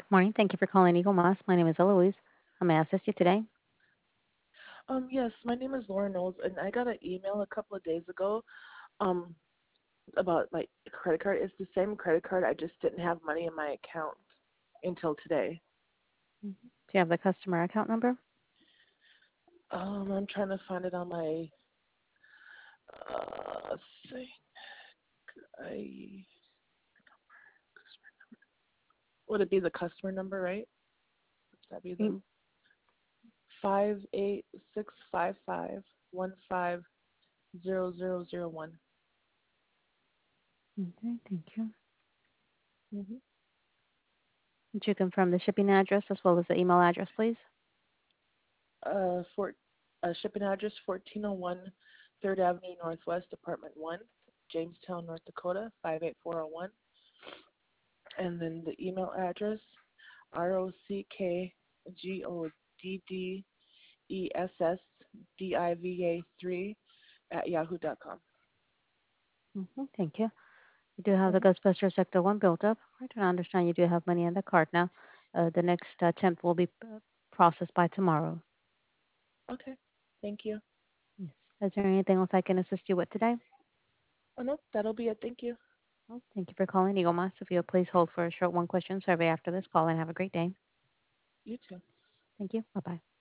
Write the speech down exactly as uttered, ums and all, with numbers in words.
Morning. Thank you for calling Eagle Moss. My name is Eloise. How may I assist you today? Um, yes, my name is Laura Knowles, and I got an email a couple of days ago um, about my credit card. It's the same credit card. I just didn't have money in my account until today. Mhm. Do you have the customer account number? Um, I'm trying to find it on my uh, thing. I would it be the customer number, right? Would that be the Mm. five eight six five five one five zero zero zero one? Okay, thank you. Mm-hmm. Would you confirm the shipping address as well as the email address, please? Uh, for uh, shipping address fourteen oh one Third Avenue Northwest, Apartment one, Jamestown, North Dakota five eight four zero one. And then the email address R O C K G O D D E S S D I V A three at yahoo dot com. Mm-hmm, thank you. You do have the Mm-hmm. Ghostbuster Sector one built up. I do understand you do have money on the card now. Uh, the next attempt will be uh, processed by tomorrow. Okay. Thank you. Yes. Is there anything else I can assist you with today? Oh, no, that'll be it. Thank you. Well, thank you for calling Eagle Moss. If you'll please hold for a short one question survey after this call and have a great day. You too. Thank you. Bye bye.